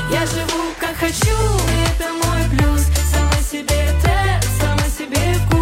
Я живу как хочу, это мой плюс. Сама себе трек, сама себе вкус.